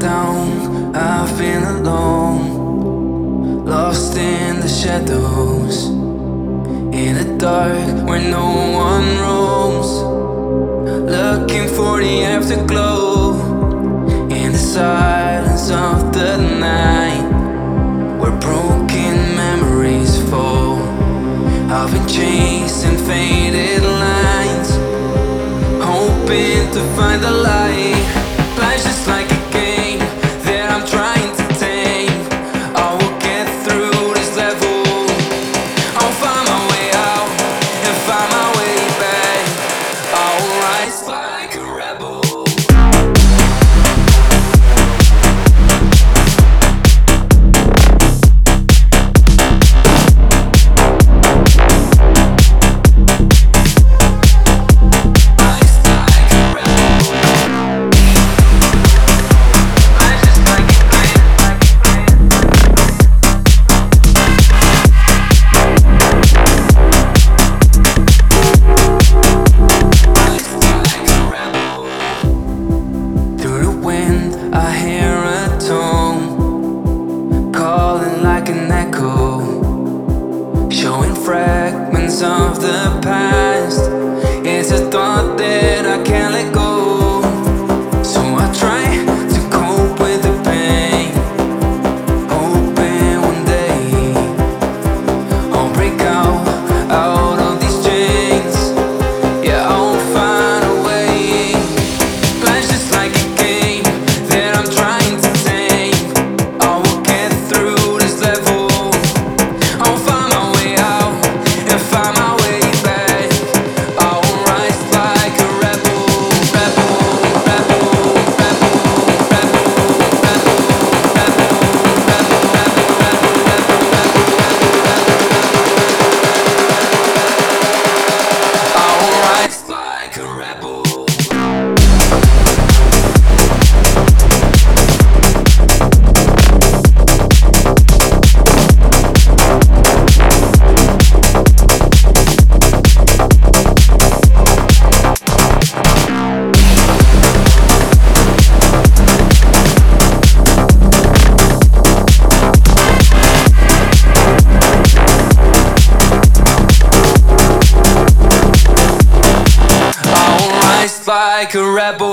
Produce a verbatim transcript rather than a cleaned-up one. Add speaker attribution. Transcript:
Speaker 1: down, I've been alone, lost in the shadows, in the dark where no one roams, looking for the afterglow, in the silence of the night, where broken memories fall. I've been chasing faded lines, hoping to find the light. Life's just like a game that I'm trying to tame. I will get through this level. I'll find my way out and find my way back. I'll rise like a rebel. I hear a tone calling like an echo, showing fragments of the past. It's a thought that I can't let go, so I try to cope with the pain, hoping one day I'll break out, out of these chains. Yeah, I'll find a way. Life's just like a game that I'm trying to tame. I will get through this level. I'll find my way out and find my way back. I will rise like a rebel, rebel, rebel, rebel, rebel, rebel, rebel, I will rise like a rebel. Like a rebel.